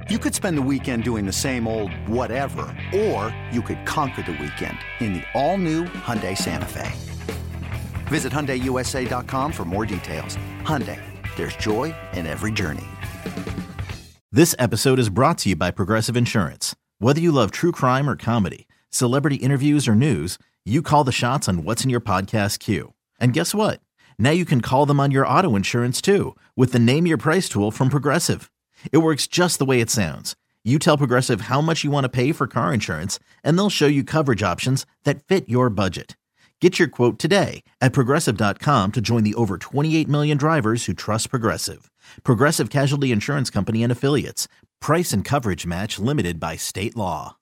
You could spend the weekend doing the same old whatever, or you could conquer the weekend in the all-new Hyundai Santa Fe. Visit HyundaiUSA.com for more details. Hyundai, there's joy in every journey. This episode is brought to you by Progressive Insurance. Whether you love true crime or comedy, celebrity interviews or news, you call the shots on what's in your podcast queue. And guess what? Now you can call them on your auto insurance too with the Name Your Price tool from Progressive. It works just the way it sounds. You tell Progressive how much you want to pay for car insurance, and they'll show you coverage options that fit your budget. Get your quote today at Progressive.com to join the over 28 million drivers who trust Progressive. Progressive Casualty Insurance Company and Affiliates. Price and coverage match limited by state law.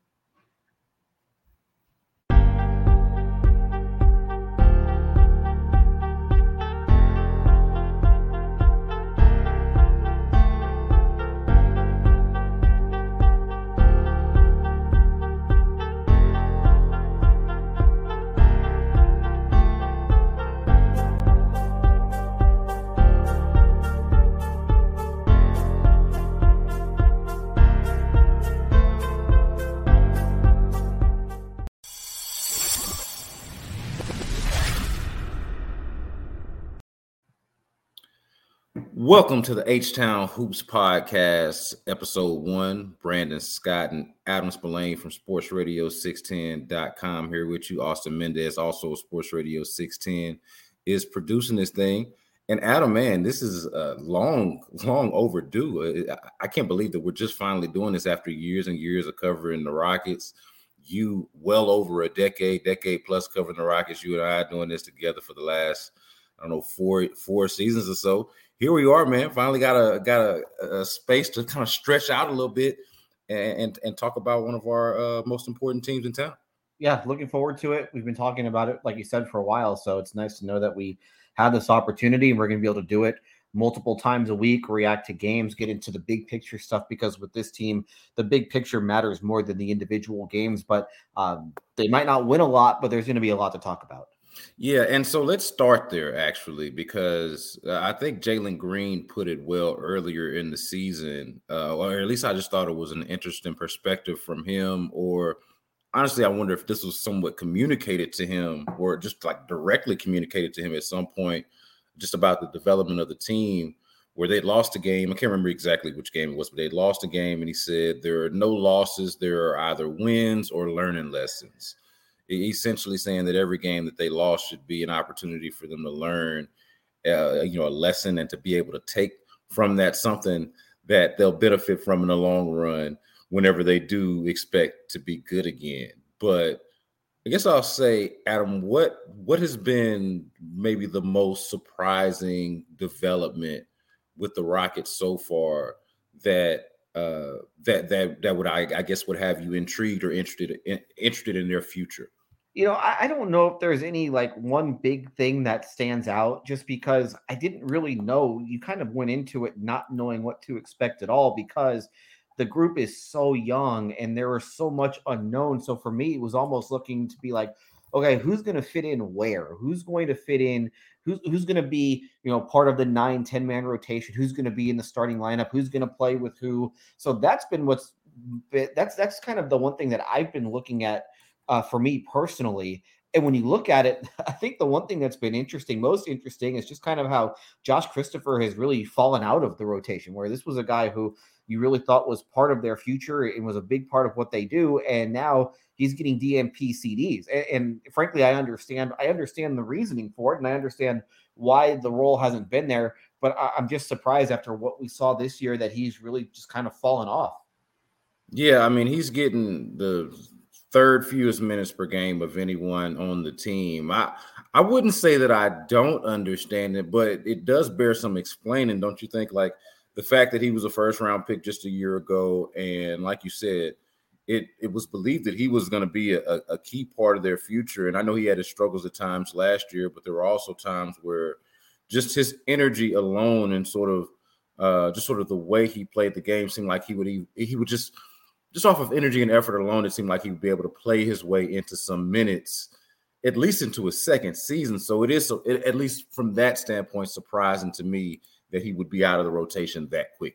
Welcome to the H-Town Hoops Podcast, Episode 1. Brandon Scott and Adam Spillane from SportsRadio610.com here with you. Austin Mendez, also Sports Radio 610, is producing this thing. And Adam, man, this is long overdue. I can't believe that we're just finally doing this after years and years of covering the Rockets. You well over a decade plus covering the Rockets. You and I doing this together for the last, four seasons or so. Here we are, man. Finally got a space to kind of stretch out a little bit and talk about one of our most important teams in town. Yeah, looking forward to it. We've been talking about it, like you said, for a while. So it's nice to know that we have this opportunity and we're going to be able to do it multiple times a week, react to games, get into the big picture stuff, because with this team, the big picture matters more than the individual games. But they might not win a lot, but there's going to be a lot to talk about. Yeah, and so let's start there, actually, because I think Jalen Green put it well earlier in the season, or at least I just thought it was an interesting perspective from him. Or honestly, I wonder if this was somewhat communicated to him or just like directly communicated to him at some point, just about the development of the team, where they'd lost a game. I can't remember exactly which game it was, but they'd lost a game, and he said there are no losses. There are either wins or learning lessons. Essentially saying that every game that they lost should be an opportunity for them to learn, a lesson, and to be able to take from that something that they'll benefit from in the long run whenever they do expect to be good again. But I guess I'll say, Adam, what has been maybe the most surprising development with the Rockets so far that would I guess would have you intrigued or interested in their future? I don't know if there's any like one big thing that stands out, just because I didn't really know. You kind of went into it not knowing what to expect at all, because the group is so young and there was so much unknown. So for me, it was almost looking to be like, okay, who's going to fit in where? Who's going to fit in? Who's going to be, part of the 9-10 man rotation? Who's going to be in the starting lineup? Who's going to play with who? So that's been that's kind of the one thing that I've been looking at for me personally. And when you look at it, I think the one thing that's been most interesting is just kind of how Josh Christopher has really fallen out of the rotation, where this was a guy who you really thought was part of their future and was a big part of what they do. And now he's getting DNP CDs. And frankly, I understand the reasoning for it, and I understand why the role hasn't been there. But I'm just surprised after what we saw this year that he's really just kind of fallen off. Yeah, I mean, he's getting the third fewest minutes per game of anyone on the team. I wouldn't say that I don't understand it, but it does bear some explaining, don't you think? Like the fact that he was a first-round pick just a year ago, and like you said, it was believed that he was going to be a key part of their future. And I know he had his struggles at times last year, but there were also times where just his energy alone and sort of the way he played the game seemed like he would just off of energy and effort alone, it seemed like he would be able to play his way into some minutes, at least into his second season. So it is, at least from that standpoint, surprising to me that he would be out of the rotation that quickly.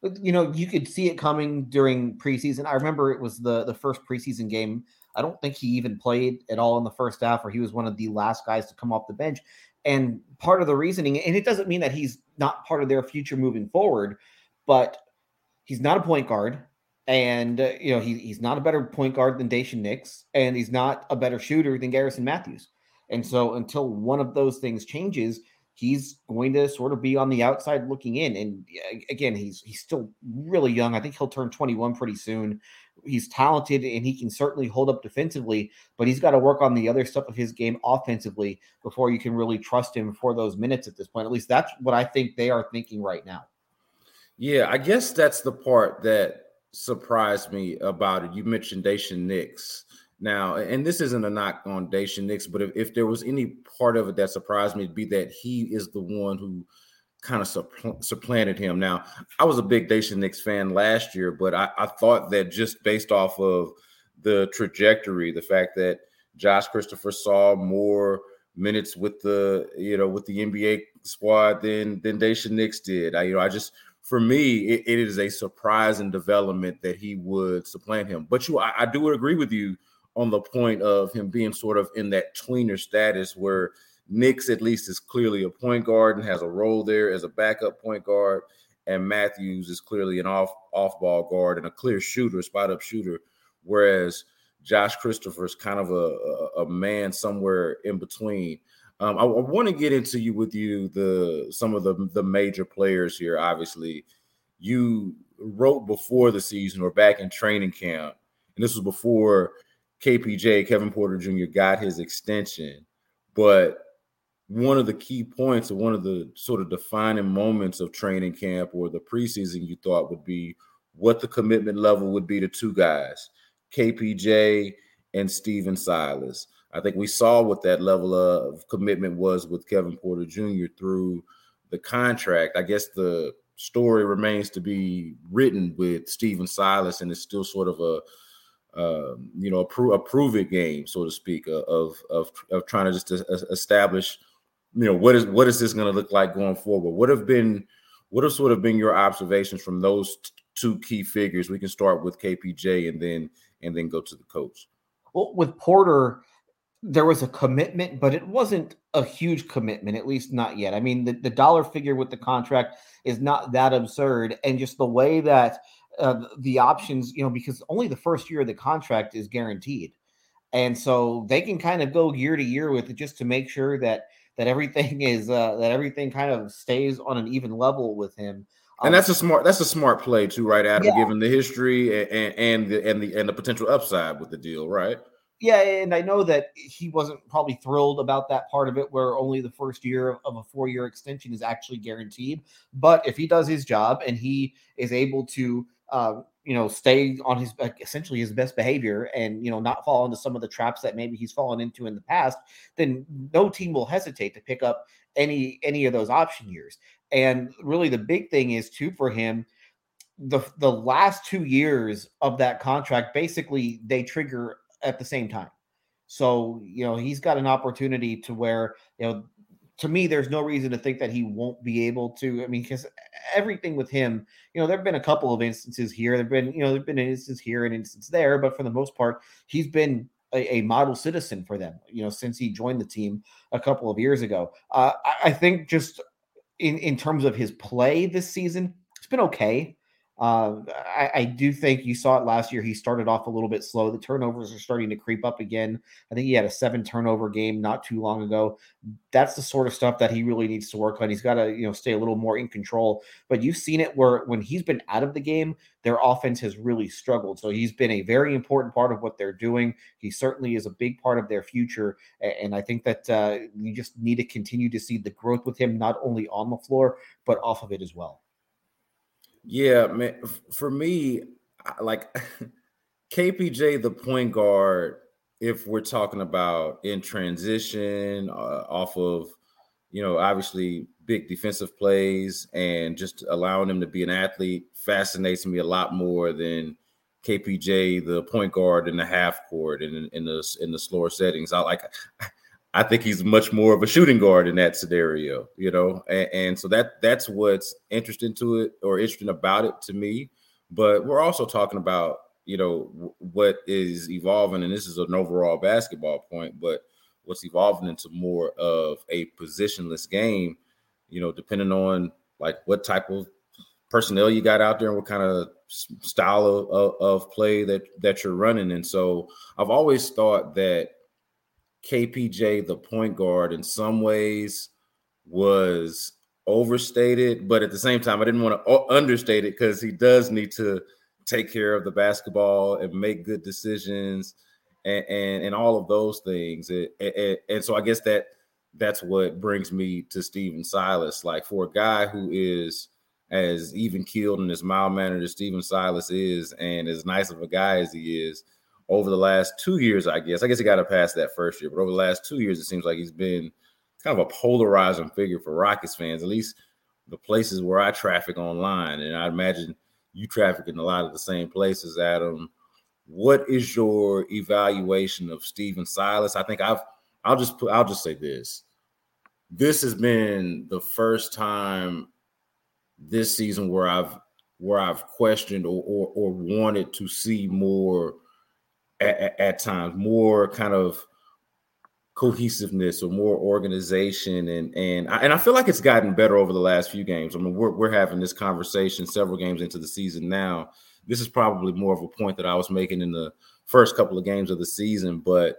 You could see it coming during preseason. I remember it was the first preseason game. I don't think he even played at all in the first half, or he was one of the last guys to come off the bench. And part of the reasoning, and it doesn't mean that he's not part of their future moving forward, but he's not a point guard. And, he's not a better point guard than Daishen Nix, and he's not a better shooter than Garrison Matthews. And so until one of those things changes, he's going to sort of be on the outside looking in. And again, he's still really young. I think he'll turn 21 pretty soon. He's talented and he can certainly hold up defensively, but he's got to work on the other stuff of his game offensively before you can really trust him for those minutes at this point. At least that's what I think they are thinking right now. Yeah, I guess that's the part that surprised me about it. You mentioned Daishen Nix. Now, and this isn't a knock on Daishen Nix, but if there was any part of it that surprised me, it'd be that he is the one who kind of supplanted him. Now, I was a big Daishen Nix fan last year, but I thought that just based off of the trajectory, the fact that Josh Christopher saw more minutes with the NBA squad than Daishen Nix did. For me, it is a surprising development that he would supplant him. But I do agree with you on the point of him being sort of in that tweener status where Nix at least is clearly a point guard and has a role there as a backup point guard, and Matthews is clearly an off-ball guard and a clear shooter, spot-up shooter, whereas Josh Christopher is kind of a man somewhere in between. I want to get into some of the major players here. Obviously, you wrote before the season or back in training camp, and this was before KPJ, Kevin Porter Jr., got his extension. But one of the key points or one of the sort of defining moments of training camp or the preseason you thought would be what the commitment level would be to two guys, KPJ and Stephen Silas. I think we saw what that level of commitment was with Kevin Porter Jr. through the contract. I guess the story remains to be written with Stephen Silas, and it's still sort of a prove it game, so to speak, of trying to just establish, what is this going to look like going forward? What have sort of been your observations from those two key figures? We can start with KPJ and then go to the coach. Well, with Porter, there was a commitment, but it wasn't a huge commitment, at least not yet. I mean, the dollar figure with the contract is not that absurd. And just the way that the options, because only the first year of the contract is guaranteed. And so they can kind of go year to year with it just to make sure that everything is that everything kind of stays on an even level with him. And that's a smart play too, right, Adam? Yeah. Given the history and the potential upside with the deal, right? Yeah, and I know that he wasn't probably thrilled about that part of it, where only the first year of a 4-year extension is actually guaranteed. But if he does his job and he is able to, stay on his essentially his best behavior and not fall into some of the traps that maybe he's fallen into in the past, then no team will hesitate to pick up any of those option years. And really, the big thing is too for him, the last 2 years of that contract, basically they trigger at the same time. So, he's got an opportunity to where, to me, there's no reason to think that he won't be able to. I mean, because everything with him, there've been a couple of instances here. There've been an instance here, an instance there, but for the most part, he's been a model citizen for them, since he joined the team a couple of years ago. I think just in terms of his play this season, it's been okay. I do think you saw it last year. He started off a little bit slow. The turnovers are starting to creep up again. I think he had a 7 turnover game not too long ago. That's the sort of stuff that he really needs to work on. He's got to, stay a little more in control. But you've seen it where when he's been out of the game, their offense has really struggled. So he's been a very important part of what they're doing. He certainly is a big part of their future. And I think that you just need to continue to see the growth with him, not only on the floor, but off of it as well. Yeah, man. For me, like KPJ, the point guard, if we're talking about in transition, off of, obviously big defensive plays and just allowing him to be an athlete, fascinates me a lot more than KPJ, the point guard in the half court and in the slower settings. I think he's much more of a shooting guard in that scenario, and so that's what's interesting about it to me. But we're also talking about, what is evolving, and this is an overall basketball point, but what's evolving into more of a positionless game, depending on like what type of personnel you got out there and what kind of style of play that you're running. And so I've always thought that KPJ, the point guard, in some ways was overstated, but at the same time, I didn't want to understate it because he does need to take care of the basketball and make good decisions and all of those things. And so I guess that's what brings me to Stephen Silas. Like, for a guy who is as even-keeled and as mild-mannered as Stephen Silas is, and as nice of a guy as he is, over the last 2 years, I guess he got to pass that first year, but over the last 2 years, it seems like he's been kind of a polarizing figure for Rockets fans, at least the places where I traffic online. And I imagine you traffic in a lot of the same places, Adam. What is your evaluation of Stephen Silas? I think I'll just say this. This has been the first time this season where I've questioned or wanted to see more at times, more kind of cohesiveness or more organization, and I feel like it's gotten better over the last few games. I mean, we're having this conversation several games into the season now. This is probably more of a point that I was making in the first couple of games of the season, but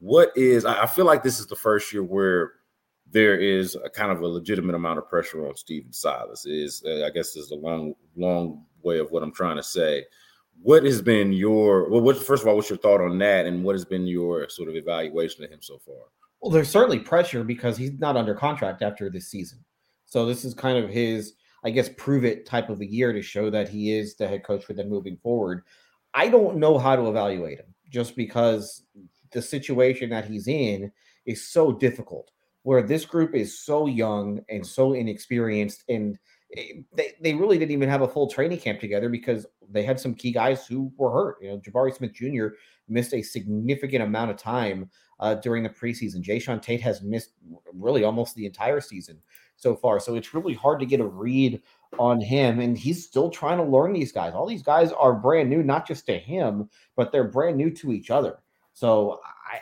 I feel like this is the first year where there is a kind of a legitimate amount of pressure on Stephen Silas. I guess is a long way of what I'm trying to say. What has been first of all, what's your thought on that? And what has been your sort of evaluation of him so far? Well, there's certainly pressure because he's not under contract after this season. So this is kind of his, I guess, prove it type of a year to show that he is the head coach for them moving forward. I don't know how to evaluate him just because the situation that he's in is so difficult, where this group is so young and so inexperienced, and they really didn't even have a full training camp together because they had some key guys who were hurt. Jabari Smith Jr. missed a significant amount of time during the preseason. Jayshawn Tate has missed really almost the entire season so far. So it's really hard to get a read on him, and he's still trying to learn these guys. All these guys are brand new, not just to him, but they're brand new to each other. So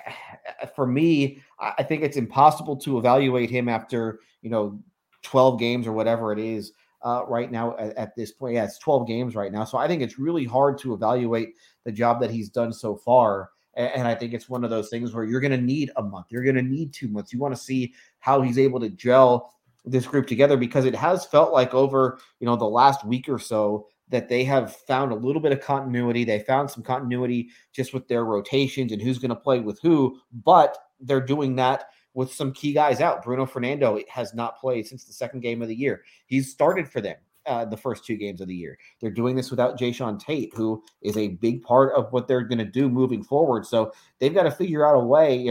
for me, I think it's impossible to evaluate him after, 12 games or whatever it is right now at this point. Yeah, it's 12 games right now. So I think it's really hard to evaluate the job that he's done so far. And I think it's one of those things where you're going to need a month. You're going to need 2 months. You want to see how he's able to gel this group together, because it has felt like over, the last week or so that they have found a little bit of continuity. They found some continuity just with their rotations and who's going to play with who, but they're doing that with some key guys out. Bruno Fernando has not played since the second game of the year. He's started for them the first 2 games of the year. They're doing this without Jayshawn Tate, who is a big part of what they're going to do moving forward. So they've got to figure out a way.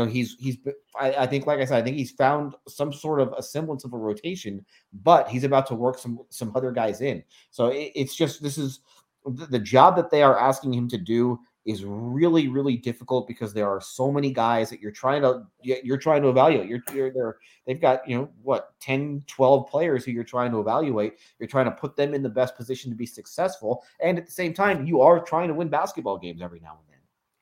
I think, like I said, I think he's found some sort of a semblance of a rotation, but he's about to work some other guys in. So it's just, this is the job that they are asking him to do is really, really difficult because there are so many guys that you're trying to evaluate. They've got, 10, 12 players who you're trying to evaluate. You're trying to put them in the best position to be successful. And at the same time, you are trying to win basketball games every now and then.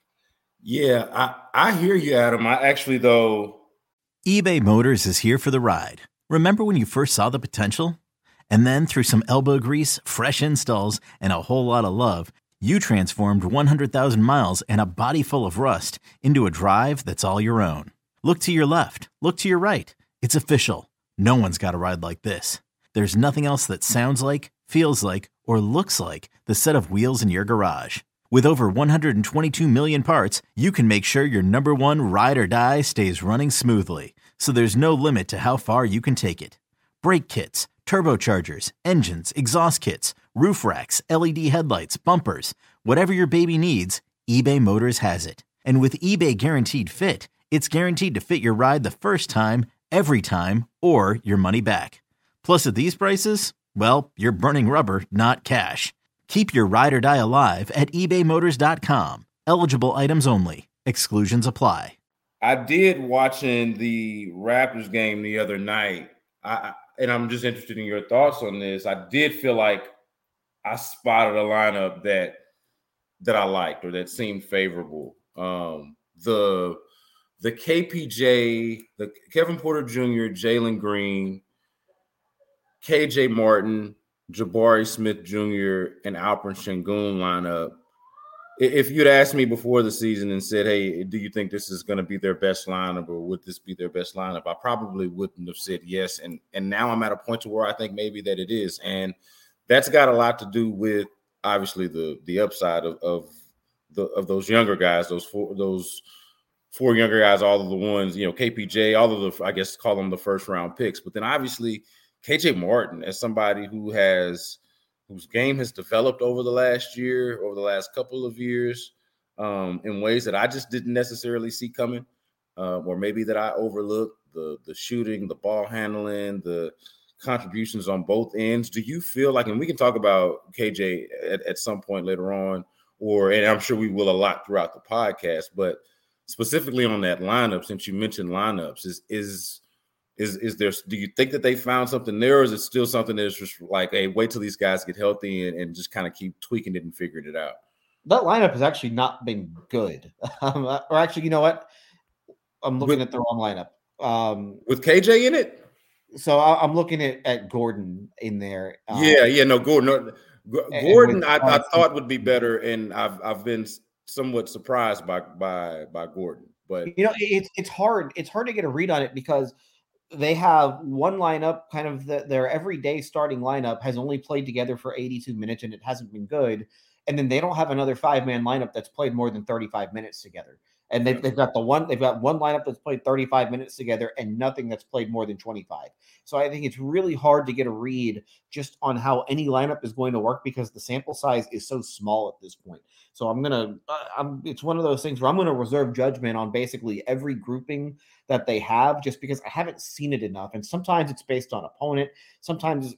Yeah, I hear you, Adam. I actually, though. eBay Motors is here for the ride. Remember when you first saw the potential? And then through some elbow grease, fresh installs, and a whole lot of love, you transformed 100,000 miles and a body full of rust into a drive that's all your own. Look to your left. Look to your right. It's official. No one's got a ride like this. There's nothing else that sounds like, feels like, or looks like the set of wheels in your garage. With over 122 million parts, you can make sure your number one ride or die stays running smoothly. So there's no limit to how far you can take it. Brake kits, turbochargers, engines, exhaust kits, roof racks, LED headlights, bumpers, whatever your baby needs, eBay Motors has it. And with eBay Guaranteed Fit, it's guaranteed to fit your ride the first time, every time, or your money back. Plus at these prices, well, you're burning rubber, not cash. Keep your ride or die alive at ebaymotors.com. Eligible items only. Exclusions apply. I did watching the Raptors game the other night. And I'm just interested in your thoughts on this. I did feel like I spotted a lineup that I liked or that seemed favorable. The KPJ, the Kevin Porter Jr., Jalen Green, KJ Martin, Jabari Smith Jr., and Alperen Sengun lineup. If you'd asked me before the season and said, hey, do you think this is going to be their best lineup or would this be their best lineup? I probably wouldn't have said yes. And now I'm at a point to where I think maybe that it is. And that's got a lot to do with obviously the upside of those younger guys, those four younger guys, all of the ones, KPJ, all of the, I guess, call them the first round picks. But then obviously KJ Martin as somebody whose game has developed over the last couple of years in ways that I just didn't necessarily see coming, or maybe that I overlooked the shooting, the ball handling, the contributions on both ends. Do you feel like, and we can talk about KJ at some point later on, and I'm sure we will a lot throughout the podcast, but specifically on that lineup, since you mentioned lineups, is there, do you think that they found something there, or is it still something that's just like, hey, wait till these guys get healthy and just kind of keep tweaking it and figuring it out? That lineup has actually not been good. Or actually, you know what? I'm looking at the wrong lineup. With KJ in it? So I'm looking at Gordon in there. Gordon. Gordon, I thought would be better, and I've been somewhat surprised by Gordon. But it's hard. It's hard to get a read on it because they have one lineup, kind of their everyday starting lineup has only played together for 82 minutes, and it hasn't been good. And then they don't have another 5-man lineup that's played more than 35 minutes together. And they've got one lineup that's played 35 minutes together and nothing that's played more than 25. So I think it's really hard to get a read just on how any lineup is going to work because the sample size is so small at this point. So it's one of those things where I'm going to reserve judgment on basically every grouping that they have, just because I haven't seen it enough. And sometimes it's based on opponent. Sometimes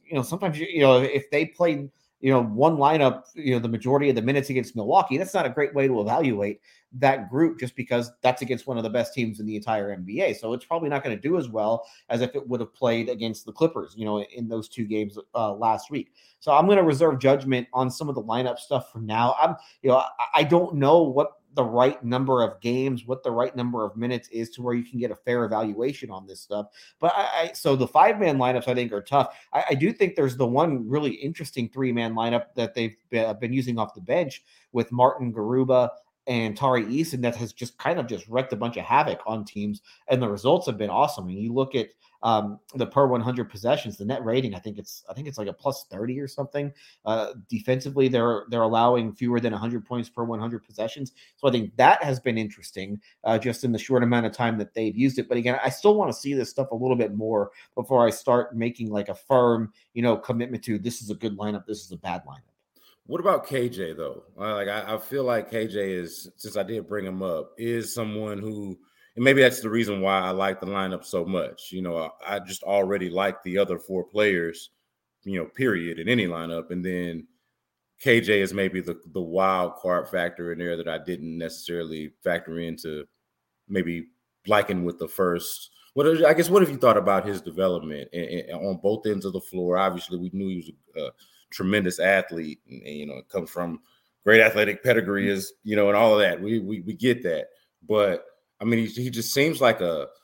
if they played one lineup, the majority of the minutes against Milwaukee, that's not a great way to evaluate that group just because that's against one of the best teams in the entire NBA. So it's probably not going to do as well as if it would have played against the Clippers, in those two games last week. So I'm going to reserve judgment on some of the lineup stuff for now. I don't know what the right number of games, what the right number of minutes is to where you can get a fair evaluation on this stuff. But so the 5-man lineups I think are tough. I do think there's the one really interesting 3-man lineup that they've been using off the bench with Martin Garuba and Tari Eason that has just kind of just wreaked a bunch of havoc on teams, and the results have been awesome. And you look at the per 100 possessions, the net rating, I think it's like a plus 30 or something. Defensively, they're allowing fewer than 100 points per 100 possessions. So I think that has been interesting just in the short amount of time that they've used it. But again, I still want to see this stuff a little bit more before I start making like a firm, commitment to this is a good lineup, this is a bad lineup. What about KJ though? I feel like KJ is, since I did bring him up, is someone who, and maybe that's the reason why I like the lineup so much. I just already like the other 4 players, period, in any lineup. And then KJ is maybe the wild card factor in there that I didn't necessarily factor into maybe liking with the first. What have you thought about his development on both ends of the floor? Obviously, we knew he was a tremendous athlete, and it comes from great athletic pedigree, and all of that. We get that, but I mean, he just seems like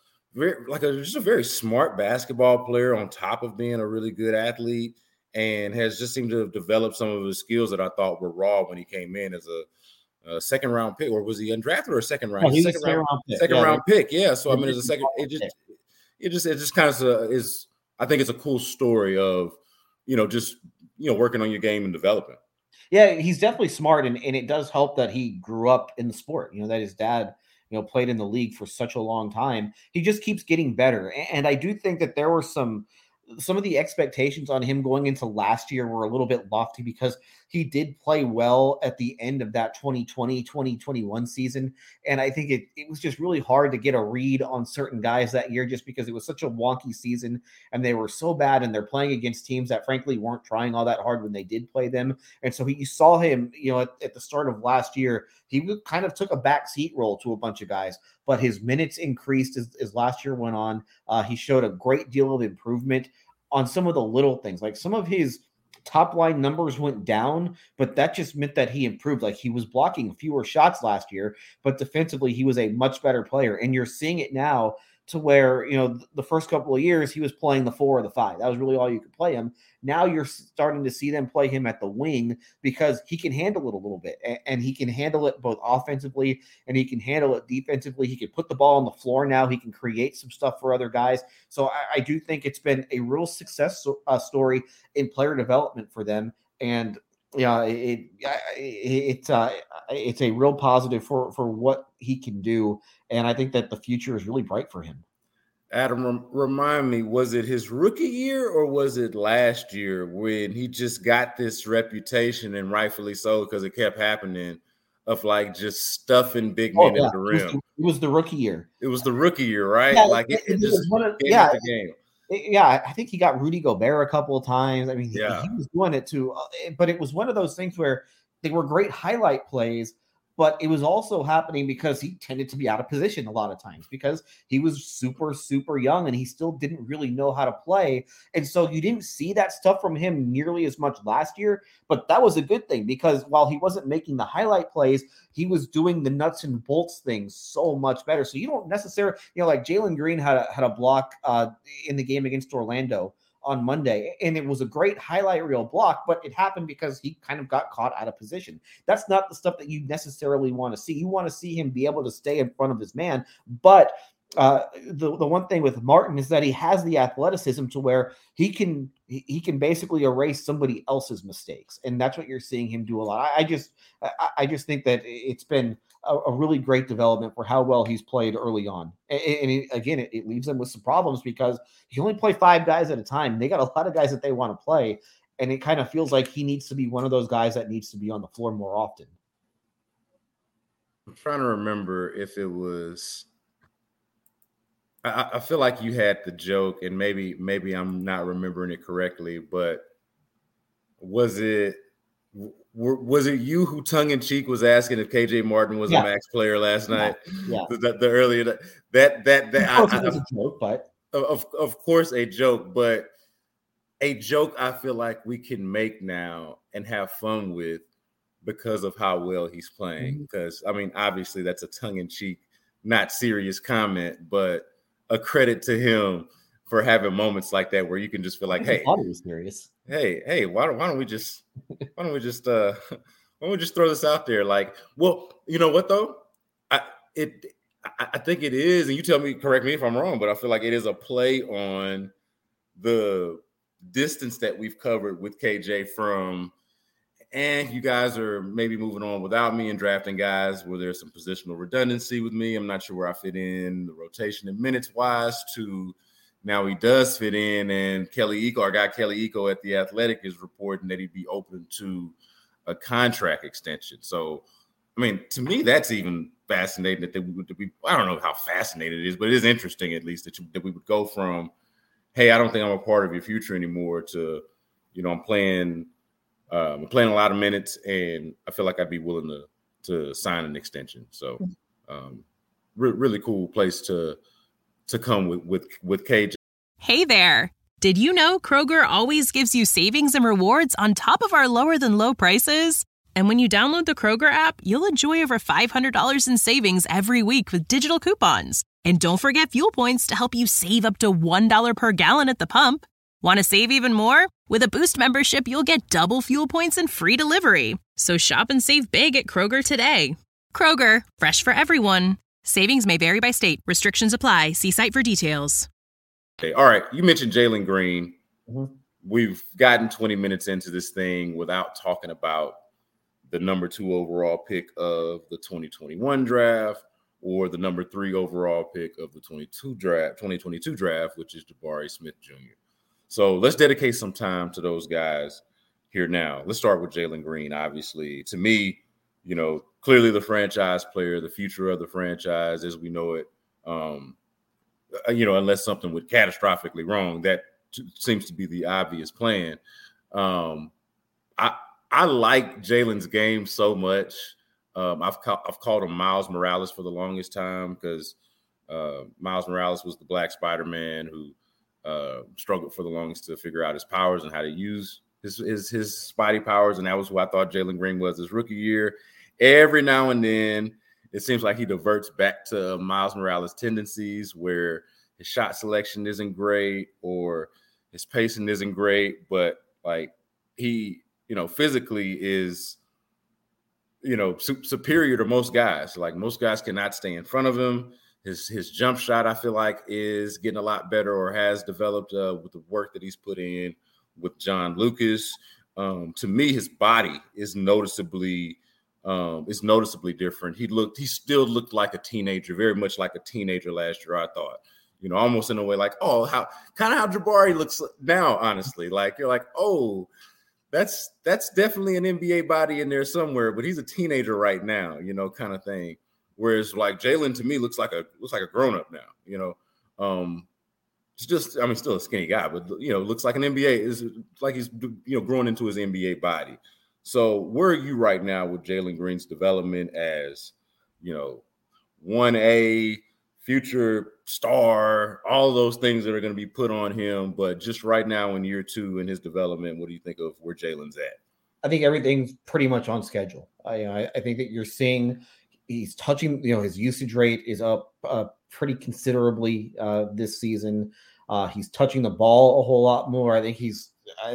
just a very smart basketball player on top of being a really good athlete, and has just seemed to have developed some of his skills that I thought were raw when he came in as a second round pick, or was he undrafted or a second round? He was second round pick. Yeah. So I mean, as a second, it just kind of is. I think it's a cool story of just working on your game and developing. Yeah, he's definitely smart, and it does help that he grew up in the sport. That his dad, played in the league for such a long time. He just keeps getting better, and I do think that there were some some of the expectations on him going into last year were a little bit lofty because he did play well at the end of that 2020-2021 season. And I think it was just really hard to get a read on certain guys that year just because it was such a wonky season and they were so bad and they're playing against teams that frankly weren't trying all that hard when they did play them. And so you saw him, at the start of last year, he kind of took a backseat role to a bunch of guys, but his minutes increased as last year went on. He showed a great deal of improvement on some of the little things. Like some of his top line numbers went down, but that just meant that he improved. Like he was blocking fewer shots last year, but defensively he was a much better player. And you're seeing it now to where, the first couple of years he was playing the 4 or the 5. That was really all you could play him. Now you're starting to see them play him at the wing because he can handle it a little bit, and he can handle it both offensively and he can handle it defensively. He can put the ball on the floor now. He can create some stuff for other guys. So I do think it's been a real success story in player development for them. And it's a real positive for what he can do. And I think that the future is really bright for him. Adam, remind me, was it his rookie year or was it last year when he just got this reputation, and rightfully so, because it kept happening, of like just stuffing big men at the rim? It was the rookie year. It was the rookie year, right? Yeah, like it just the game. I think he got Rudy Gobert a couple of times. I mean, he was doing it too. But it was one of those things where they were great highlight plays, but it was also happening because he tended to be out of position a lot of times because he was super, super young and he still didn't really know how to play. And so you didn't see that stuff from him nearly as much last year, but that was a good thing because while he wasn't making the highlight plays, he was doing the nuts and bolts things so much better. So you don't necessarily, like Jalen Green had a block in the game against Orlando on Monday, and it was a great highlight reel block, but it happened because he kind of got caught out of position. That's not the stuff that you necessarily want to see. You want to see him be able to stay in front of his man, but the one thing with Martin is that he has the athleticism to where he can basically erase somebody else's mistakes, and that's what you're seeing him do a lot. I just think that it's been a really great development for how well he's played early on. And it leaves them with some problems because he only play 5 guys at a time. They got a lot of guys that they want to play, and it kind of feels like he needs to be one of those guys that needs to be on the floor more often. I'm trying to remember if it was. I feel like you had the joke, and maybe I'm not remembering it correctly, but was it you who tongue in cheek was asking if KJ Martin was a max player last night? Yeah. The earlier that was a joke, but of course a joke, but a joke I feel like we can make now and have fun with because of how well he's playing. Because I mean, obviously that's a tongue in cheek, not serious comment, but a credit to him for having moments like that where you can just feel like, hey, why don't we just throw this out there? Like, well, you know what though? I think it is, and you tell me, correct me if I'm wrong, but I feel like it is a play on the distance that we've covered with KJ from, and you guys are maybe moving on without me and drafting guys where there's some positional redundancy with me. I'm not sure where I fit in the rotation and minutes wise to now he does fit in. And Kelly Iko, our guy Kelly Iko at The Athletic is reporting that he'd be open to a contract extension. So, I mean, to me, that's even fascinating that I don't know how fascinating it is, but it is interesting at least that we would go from, hey, I don't think I'm a part of your future anymore to, I'm playing a lot of minutes, and I feel like I'd be willing to sign an extension. So, really cool place to come with KJ. Hey there! Did you know Kroger always gives you savings and rewards on top of our lower than low prices? And when you download the Kroger app, you'll enjoy over $500 in savings every week with digital coupons. And don't forget fuel points to help you save up to $1 per gallon at the pump. Want to save even more? With a Boost membership, you'll get double fuel points and free delivery. So shop and save big at Kroger today. Kroger, fresh for everyone. Savings may vary by state. Restrictions apply. See site for details. Okay, all right, you mentioned Jalen Green. Mm-hmm. We've gotten 20 minutes into this thing without talking about the number 2 overall pick of the 2021 draft or the number 3 overall pick of the 2022 draft, which is Jabari Smith Jr. So let's dedicate some time to those guys here now. Let's start with Jalen Green. Obviously, to me, clearly the franchise player, the future of the franchise as we know it. Unless something went catastrophically wrong, that seems to be the obvious plan. I like Jalen's game so much. I've called him Miles Morales for the longest time because Miles Morales was the Black Spider-Man who struggled for the longest to figure out his powers and how to use his Spidey powers, and that was who I thought Jalen Green was his rookie year. Every now and then, it seems like he diverts back to Miles Morales' tendencies where his shot selection isn't great or his pacing isn't great, but like he, physically is, superior to most guys. Like most guys cannot stay in front of him. His jump shot, I feel like, is getting a lot better or has developed with the work that he's put in with John Lucas. To me, his body is noticeably different. He still looked like a teenager, very much like a teenager last year, I thought. Almost in a way like, oh, how Jabari looks now, honestly. Like you're like, oh, that's definitely an NBA body in there somewhere, but he's a teenager right now, kind of thing. Whereas like Jalen to me looks like a grown-up now, It's just, still a skinny guy, but looks like an NBA is like he's growing into his NBA body. So where are you right now with Jalen Green's development as 1A future star, all those things that are going to be put on him, but just right now in year 2 in his development, what do you think of where Jalen's at? I think everything's pretty much on schedule. I think that you're seeing he's touching, his usage rate is up pretty considerably this season. He's touching the ball a whole lot more. I think he's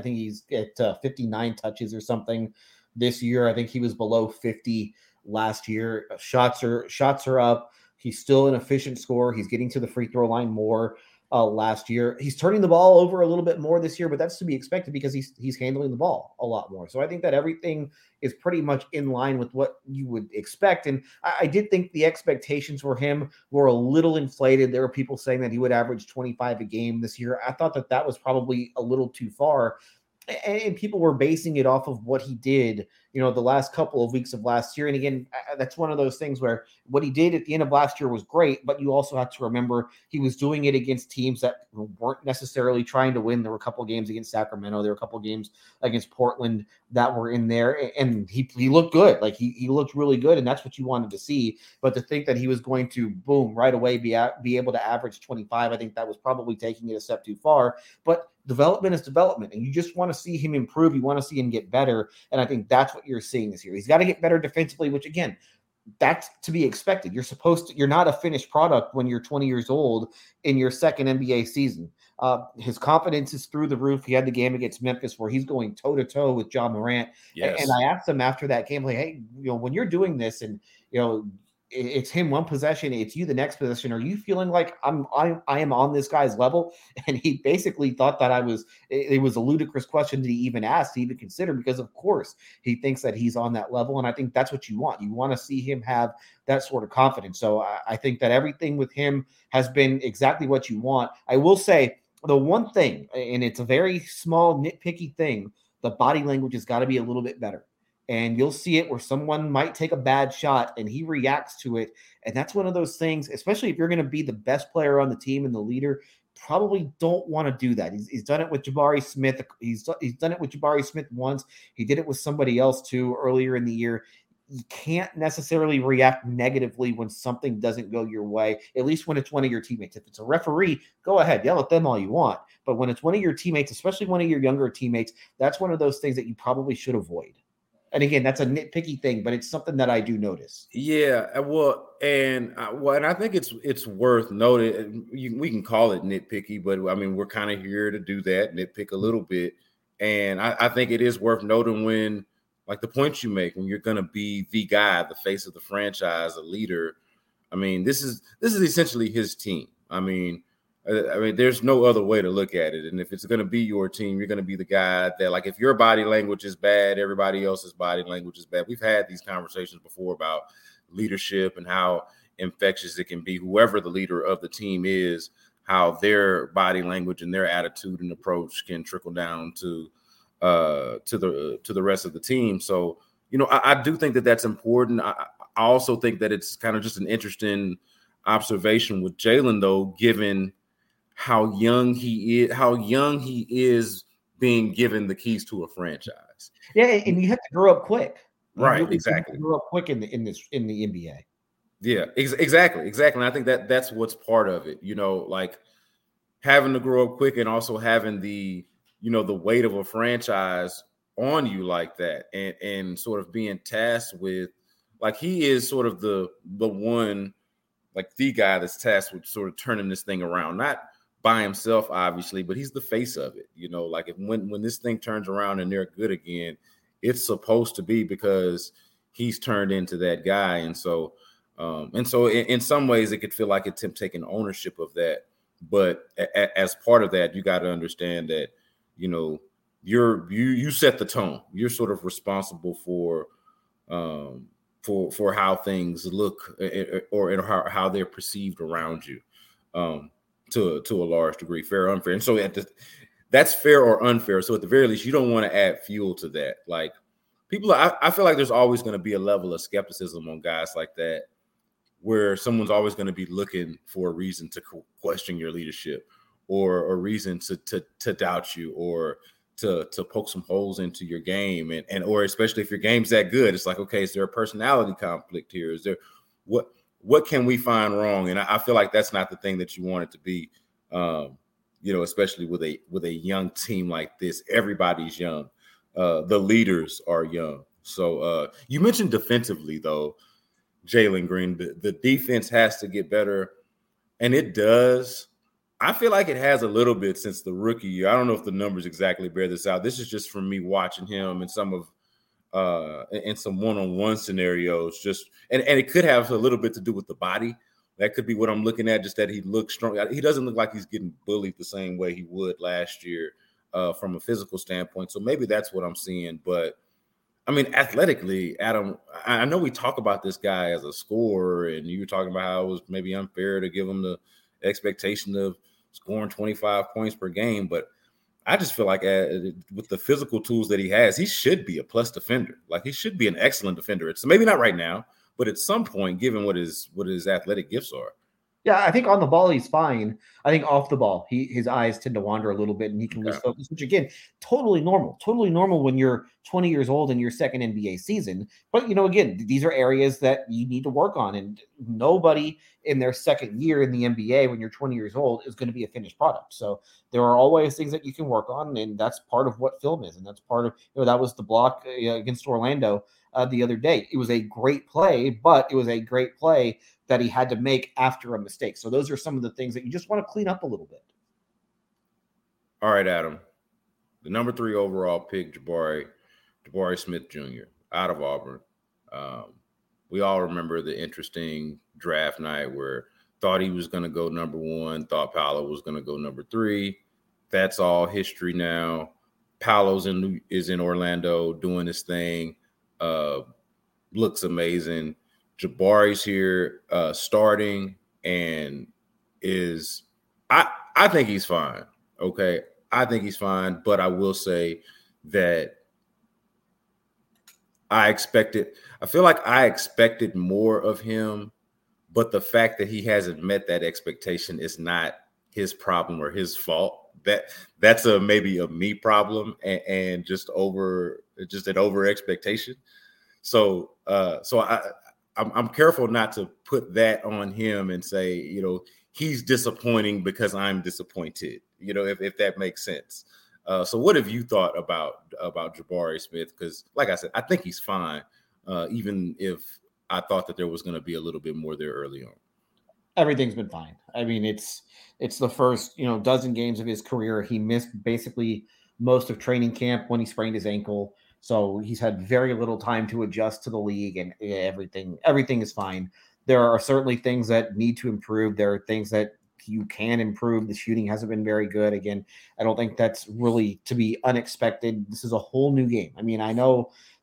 at 59 touches or something this year. I think he was below 50 last year. Shots are up. He's still an efficient scorer. He's getting to the free throw line more last year. He's turning the ball over a little bit more this year, but that's to be expected because he's handling the ball a lot more. So I think that everything is pretty much in line with what you would expect. And I did think the expectations for him were a little inflated. There were people saying that he would average 25 a game this year. I thought that was probably a little too far. And people were basing it off of what he did, the last couple of weeks of last year. And again, that's one of those things where what he did at the end of last year was great, but you also have to remember he was doing it against teams that weren't necessarily trying to win. There were a couple of games against Sacramento. There were a couple of games against Portland that were in there, and he looked good. Like he looked really good, and that's what you wanted to see. But to think that he was going to boom right away, be able to average 25, I think that was probably taking it a step too far. But development is development, and you just want to see him improve. You want to see him get better, and I think that's what you're seeing this year. He's got to get better defensively, which again, that's to be expected. You're not a finished product when you're 20 years old in your second NBA season. His confidence is through the roof. He had the game against Memphis where he's going toe-to-toe with Ja Morant. Yes. And I asked him after that game, like, hey, when you're doing this and, it's him one possession, it's you the next possession, are you feeling like I am on this guy's level? And he basically thought that it was a ludicrous question that he even asked, to even consider, because of course he thinks that he's on that level. And I think that's what you want. You want to see him have that sort of confidence. So I think that everything with him has been exactly what you want. I will say the one thing, and it's a very small nitpicky thing, the body language has got to be a little bit better. And you'll see it where someone might take a bad shot and he reacts to it. And that's one of those things, especially if you're going to be the best player on the team and the leader, probably don't want to do that. He's done it with Jabari Smith. He's done it with Jabari Smith once. He did it with somebody else too earlier in the year. You can't necessarily react negatively when something doesn't go your way, at least when it's one of your teammates. If it's a referee, go ahead, yell at them all you want. But when it's one of your teammates, especially one of your younger teammates, that's one of those things that you probably should avoid. And again, that's a nitpicky thing, but it's something that I do notice. Yeah, and I think it's worth noting. We can call it nitpicky, but we're kind of here to do that, nitpick a little bit. And I think it is worth noting when, like the points you make, when you're going to be the guy, the face of the franchise, a leader. This is essentially his team. There's no other way to look at it. And if it's going to be your team, you're going to be the guy that, like, if your body language is bad, everybody else's body language is bad. We've had these conversations before about leadership and how infectious it can be. Whoever the leader of the team is, how their body language and their attitude and approach can trickle down to the rest of the team. So, I do think that that's important. I also think that it's kind of just an interesting observation with Jalen, though, given how young he is being given the keys to a franchise. Yeah, and you have to grow up quick. Right, exactly. Grow up quick in the NBA. Yeah, exactly. And I think that's what's part of it. Like having to grow up quick and also having the weight of a franchise on you like that, and sort of being tasked with, like, he is sort of the one, like the guy that's tasked with sort of turning this thing around, not by himself, obviously, but he's the face of it. Like when this thing turns around and they're good again, it's supposed to be because he's turned into that guy. And so in some ways it could feel like it's him taking ownership of that. But as part of that, you got to understand that, you set the tone. You're sort of responsible for how things look or how they're perceived around you, to a large degree, fair or unfair. And so that's fair or unfair. So at the very least, you don't want to add fuel to that. Like I feel like there's always going to be a level of skepticism on guys like that, where someone's always going to be looking for a reason to question your leadership, or a reason to doubt you, or to poke some holes into your game. And or especially if your game's that good, it's like, okay, is there a personality conflict here? Is there what can we find wrong? And I feel like that's not the thing that you want it to be, especially with a young team like this. Everybody's young. The leaders are young. So you mentioned defensively, though, Jalen Green, the defense has to get better, and it does. I feel like it has a little bit since the rookie year. I don't know if the numbers exactly bear this out. This is just from me watching him in some one-on-one scenarios. And it could have a little bit to do with the body. That could be what I'm looking at, just that he looks strong. He doesn't look like he's getting bullied the same way he would last year from a physical standpoint. So maybe that's what I'm seeing. But, I mean, athletically, Adam, I know we talk about this guy as a scorer, and you were talking about how it was maybe unfair to give him the expectation of scoring 25 points per game. But I just feel like with the physical tools that he has, he should be a plus defender. Like, he should be an excellent defender. It's maybe not right now, but at some point, given what his athletic gifts are. Yeah, I think on the ball he's fine. I think off the ball, his eyes tend to wander a little bit, and he can lose focus, which again, totally normal when you're 20 years old in your second NBA season. But again, these are areas that you need to work on, and nobody in their second year in the NBA when you're 20 years old is going to be a finished product. So there are always things that you can work on, and that's part of what film is, and that's part of that was the block against Orlando the other day. It was a great play, but it was a great play that he had to make after a mistake. So those are some of the things that you just want to clean up a little bit. All right, Adam. The number 3 overall pick, Jabari Smith Jr. out of Auburn. We all remember the interesting draft night where thought he was going to go number 1, thought Paolo was going to go number 3. That's all history now. Paolo's is in Orlando doing his thing. Looks amazing. Jabari's here starting and I think he's fine. Okay. I think he's fine, but I will say that I feel like I expected more of him, but the fact that he hasn't met that expectation is not his problem or his fault. That's maybe a me problem and just an over expectation. So I'm careful not to put that on him and say, he's disappointing because I'm disappointed, if that makes sense. So what have you thought about Jabari Smith? Because like I said, I think he's fine, even if I thought that there was going to be a little bit more there early on. Everything's been fine. I mean, it's the first, dozen games of his career. He missed basically most of training camp when he sprained his ankle. So he's had very little time to adjust to the league, and everything is fine. There are certainly things that need to improve. There are things that you can improve. The shooting hasn't been very good. Again, I don't think that's really to be unexpected. This is a whole new game. I mean, I know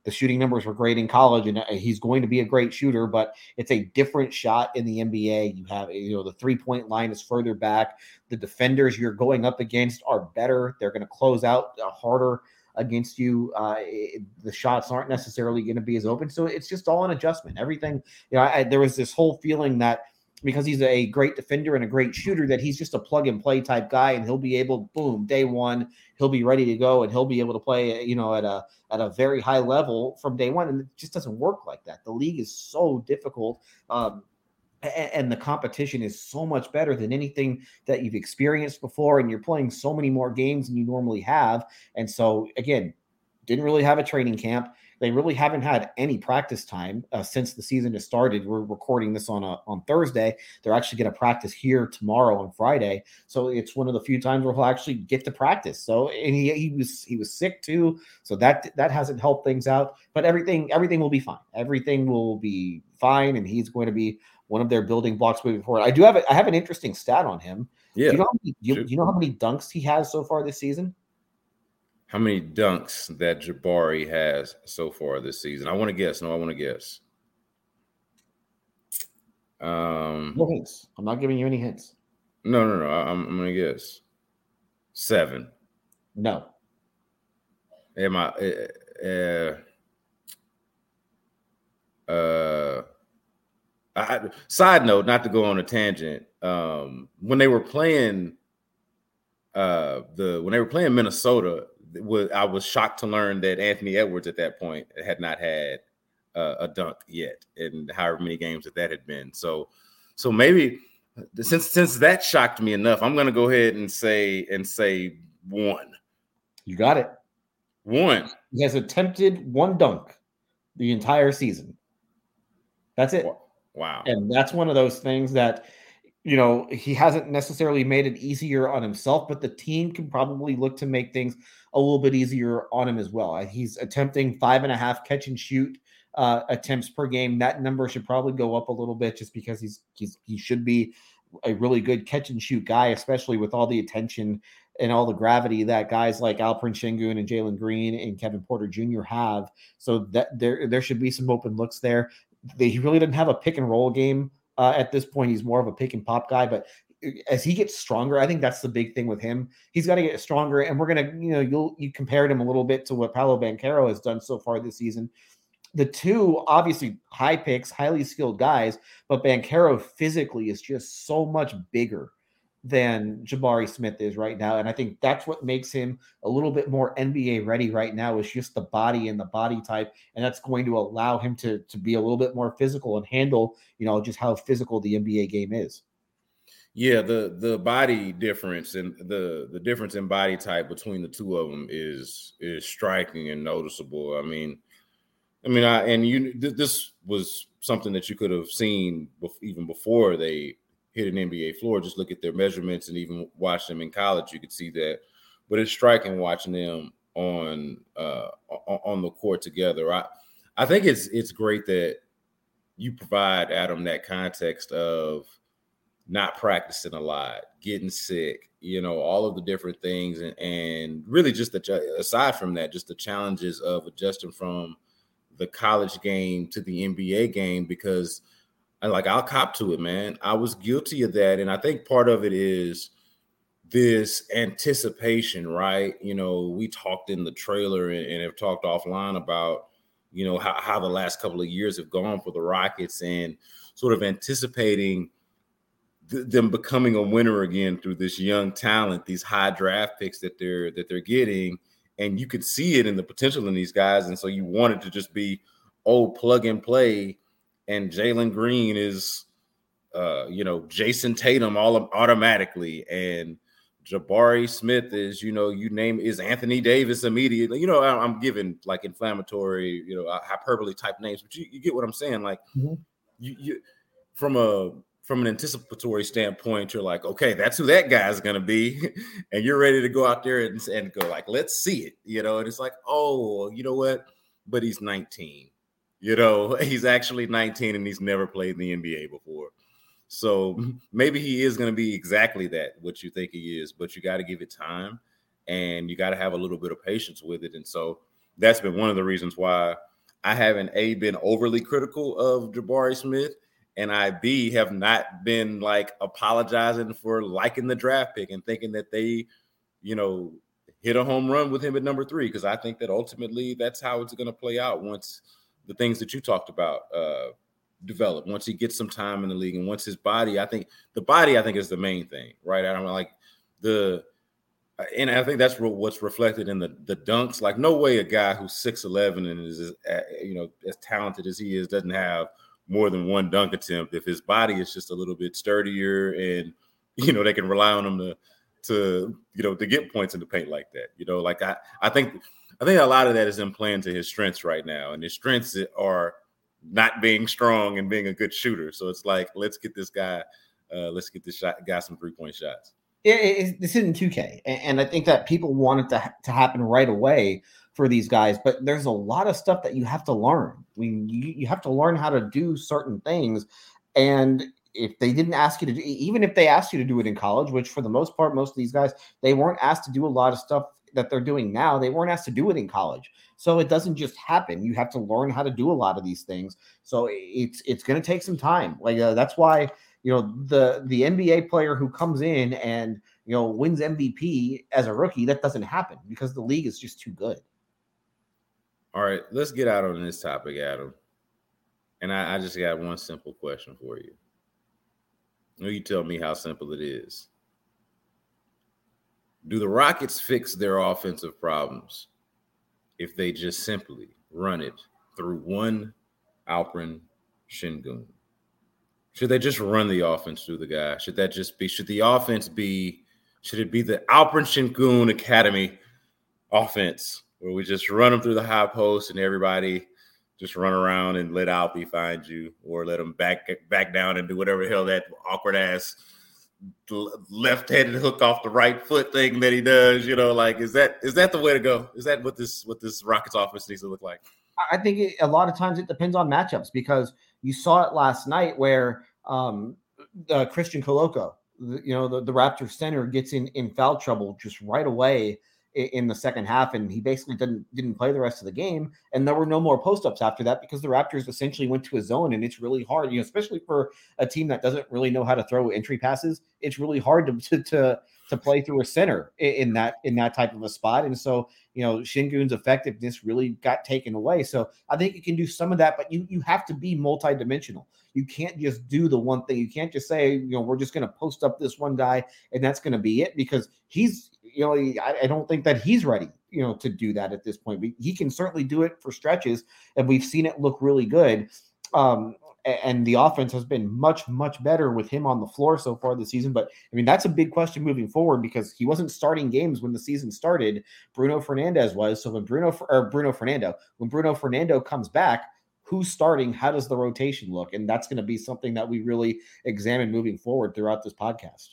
the shooting numbers were great in college, and he's going to be a great shooter, but it's a different shot in the NBA. You have, the 3-point line is further back. The defenders you're going up against are better. They're going to close out harder against you. The shots aren't necessarily going to be as open. So it's just all an adjustment. Everything, there was this whole feeling that because he's a great defender and a great shooter, that he's just a plug and play type guy, and he'll be able, boom, day one, he'll be ready to go, and he'll be able to play, at a very high level from day one. And it just doesn't work like that. The league is so difficult. And the competition is so much better than anything that you've experienced before. And you're playing so many more games than you normally have. And so, again, didn't really have a training camp. They really haven't had any practice time since the season has started. We're recording this on Thursday. They're actually going to practice here tomorrow on Friday. So it's one of the few times where he'll actually get to practice. So, and he was sick too. So that hasn't helped things out, but everything will be fine. Everything will be fine. And he's going to be one of their building blocks moving forward. I have an interesting stat on him. Yeah. Do you know how many dunks he has so far this season? How many dunks that Jabari has so far this season? I want to guess. No, I want to guess. No hints. I'm not giving you any hints. No. I'm going to guess 7. No. Am I? Side note, not to go on a tangent. When they were playing Minnesota, I was shocked to learn that Anthony Edwards at that point had not had a dunk yet, and however many games that had been. So maybe since that shocked me enough, I'm going to go ahead and say 1. You got it. 1. He has attempted 1 dunk the entire season. That's it. Wow. And that's one of those things that, he hasn't necessarily made it easier on himself, but the team can probably look to make things a little bit easier on him as well. He's attempting 5.5 catch and shoot attempts per game. That number should probably go up a little bit just because he should be a really good catch and shoot guy, especially with all the attention and all the gravity that guys like Alperen Sengun and Jalen Green and Kevin Porter Jr. have. So that there should be some open looks there. He really didn't have a pick and roll game at this point. He's more of a pick and pop guy, but as he gets stronger, I think that's the big thing with him. He's got to get stronger, and we're going to, you compared him a little bit to what Paolo Banchero has done so far this season. The two, obviously high picks, highly skilled guys, but Banchero physically is just so much bigger than Jabari Smith is right now. And I think that's what makes him a little bit more NBA ready right now, is just the body and the body type. And that's going to allow him to be a little bit more physical and handle, just how physical the NBA game is. Yeah, the body difference and the difference in body type between the two of them is striking and noticeable. This was something that you could have seen even before they hit an NBA floor. Just look at their measurements and even watch them in college, you could see that. But it's striking watching them on the court together. I think it's great that you provide Adam that context of not practicing a lot, getting sick, all of the different things, and really just aside from that, just the challenges of adjusting from the college game to the NBA game, because I'll cop to it, man. I was guilty of that. And I think part of it is this anticipation, right? We talked in the trailer and have talked offline about, how the last couple of years have gone for the Rockets, and sort of anticipating them becoming a winner again through this young talent, these high draft picks that they're getting. And you could see it in the potential in these guys. And so you want it to just be, plug and play. And Jalen Green is, Jason Tatum automatically. And Jabari Smith is, you name is Anthony Davis immediately. I'm giving like inflammatory, hyperbole type names, but you get what I'm saying. Like you from an anticipatory standpoint, you're like, okay, that's who that guy's going to be. And you're ready to go out there and go like, let's see it, and it's like, oh, you know what? But he's 19, he's actually 19 and he's never played in the NBA before. So maybe he is going to be exactly that, what you think he is, but you got to give it time and you got to have a little bit of patience with it. And so that's been one of the reasons why I haven't A, been overly critical of Jabari Smith, and I B, have not been like apologizing for liking the draft pick and thinking that they, hit a home run with him at number 3, because I think that ultimately that's how it's going to play out once the things that you talked about develop, once he gets some time in the league, and once his body, I think is the main thing, right? I don't like and I think that's what's reflected in the dunks. Like, no way a guy who's 6'11" and is as talented as he is doesn't have more than one dunk attempt if his body is just a little bit sturdier and they can rely on him to get points in the paint like that. I think a lot of that is him playing to his strengths right now, and his strengths are not being strong and being a good shooter. So it's like, let's get this guy some 3-point shots. This isn't 2K, and I think that people want it to happen right away for these guys, but there's a lot of stuff that you have to learn. I mean, you have to learn how to do certain things, and if they didn't ask you to do, even if they asked you to do it in college, which for the most part, most of these guys, they weren't asked to do a lot of stuff that they're doing now. They weren't asked to do it in college. So it doesn't just happen. You have to learn how to do a lot of these things. So it's going to take some time. That's why, the NBA player who comes in and, wins MVP as a rookie, that doesn't happen because the league is just too good. All right, let's get out on this topic, Adam. And I just got one simple question for you. You tell me how simple it is. Do the Rockets fix their offensive problems if they just simply run it through one Alperen Sengun? Should they just run the offense through the guy? Should it be the Alperen Sengun Academy offense where we just run them through the high post and everybody just run around and let Alpy find you, or let him back down and do whatever the hell that awkward ass left-handed hook off the right foot thing that he does? Is that the way to go? Is that what this Rockets offense needs to look like? I think a lot of times it depends on matchups, because you saw it last night where Christian Koloko, the Raptors center, gets in foul trouble just right away in the second half, and he basically didn't play the rest of the game, and there were no more post-ups after that because the Raptors essentially went to a zone, and it's really hard, especially for a team that doesn't really know how to throw entry passes. It's really hard to play through a center in that type of a spot, and so Sengun's effectiveness really got taken away. So I think you can do some of that, but you have to be multidimensional. You can't just do the one thing. You can't just say, we're just going to post up this one guy and that's going to be it, because he's, I don't think that he's ready, to do that at this point. He can certainly do it for stretches, and we've seen it look really good. And the offense has been much, much better with him on the floor so far this season. But I mean, that's a big question moving forward, because he wasn't starting games when the season started. Bruno Fernando was. So when Bruno Fernando comes back, who's starting? How does the rotation look? And that's going to be something that we really examine moving forward throughout this podcast.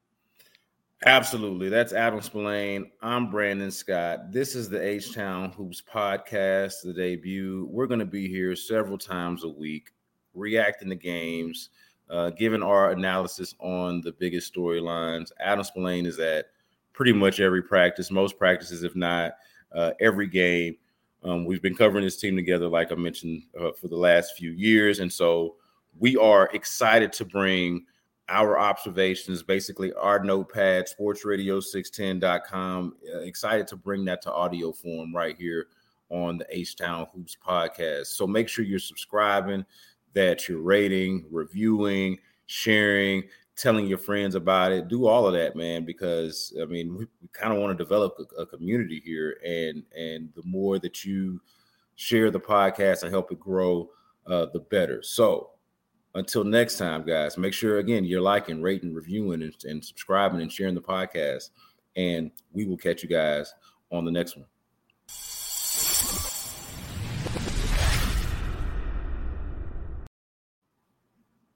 Absolutely. That's Adam Spillane. I'm Brandon Scott. This is the H-Town Hoops podcast, the debut. We're going to be here several times a week, reacting to games, giving our analysis on the biggest storylines. Adam Spillane is at pretty much every practice, most practices, if not every game. We've been covering this team together, like I mentioned, for the last few years. And so we are excited to bring our observations, basically our notepad, sportsradio610.com, excited to bring that to audio form right here on the H-Town Hoops podcast. So make sure you're subscribing, that you're rating, reviewing, sharing, telling your friends about it. Do all of that, man, because, I mean, we kind of want to develop a community here. And the more that you share the podcast and help it grow, the better. So until next time, guys, make sure, again, you're liking, rating, reviewing, and subscribing and sharing the podcast. And we will catch you guys on the next one.